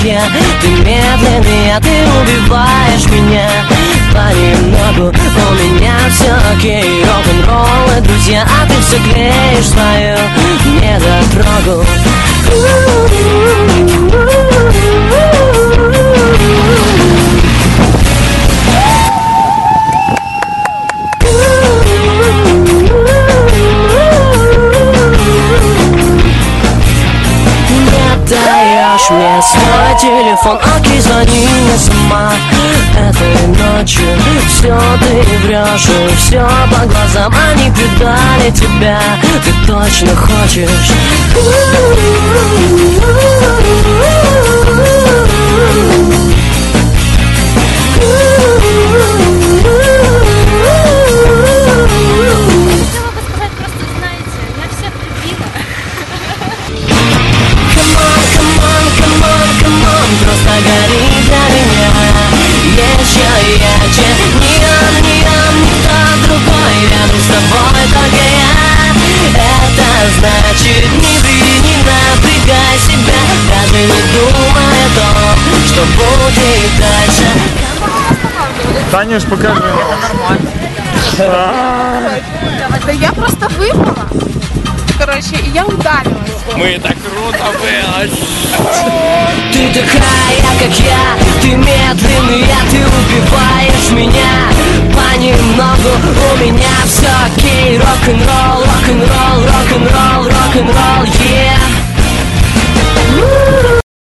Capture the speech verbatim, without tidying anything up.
руке. Ты медленный, а ты убиваешь меня понемногу. У меня все окей, рок-н-ролл и друзья, а ты все клеишь свою недотрогу. Даешь мне свой телефон, окей, звони мне сама этой ночью. Все ты врешь, и все по глазам. Они предали тебя, ты точно хочешь. Просто гори для меня еще ярче. Ни он, ни он, ни тот другой. Рядом с тобой только я. Это значит, не ты, не напрягай себя. Даже не думай о том, что будет дальше. Танюш, покажи. Это нормально. Да я просто выпала. Короче, и я ударилась. Мы так круто было. Ты такая, как я, ты медленный, а ты убиваешь меня понемногу. У меня все окей, рок-н-ролл, рок-н-ролл, рок-н-ролл, рок-н-ролл, yeah.